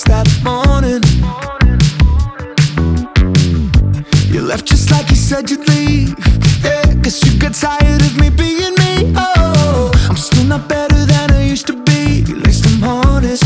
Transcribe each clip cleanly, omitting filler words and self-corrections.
place that morning. You left just like you said you'd leave. Yeah, guess you got tired of me being me. Oh, I'm still not better than I used to be, at least I'm honest.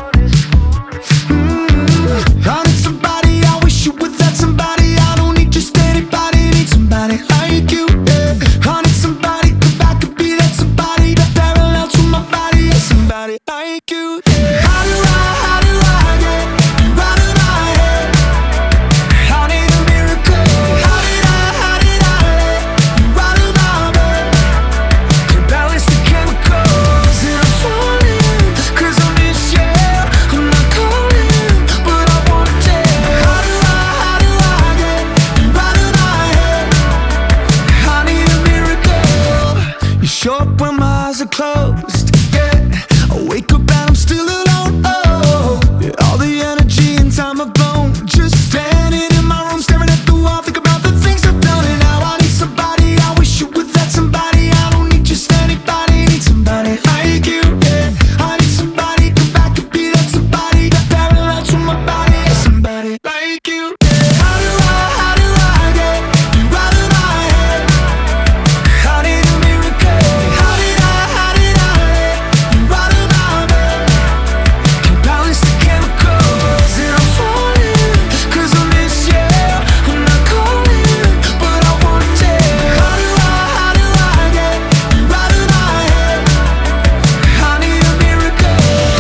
I need somebody, I wish you were that somebody. I don't need just anybody, need somebody like you. Yeah, I need somebody, cause I could be that somebody, that parallel to my body. Yeah, somebody like you. Yeah. How do I get you out of my head? I need a miracle. How did I let you out of my bed? Can't balance the chemicals, and I'm falling, cause I miss you. I'm not calling, but I want it. How do I get you out of my head? I need a miracle. You show up when my eyes are closed. Yeah, I wake up and I'm still alone. Oh, yeah, all the energy and time I've blown, just standing in my room, staring at the wall, think about the things I've done. And now I need somebody, I wish you were that somebody. I don't need just anybody, need somebody like you. Yeah, I need somebody, cause I could be that somebody, that parallel to my body. Yeah, somebody like you. Yeah. How do I get you out of my head? I need a miracle. How did I let you out of my bed? Can't balance the chemicals, and I'm falling, cause I miss you. I'm not calling, but I want it. How do I get you out of my head? I need a miracle.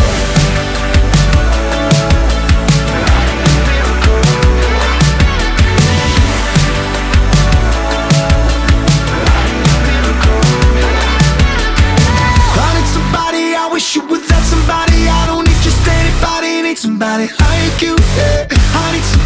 I need somebody, I wish you were that somebody. I don't need just anybody, need somebody like you. Yeah, I need somebody.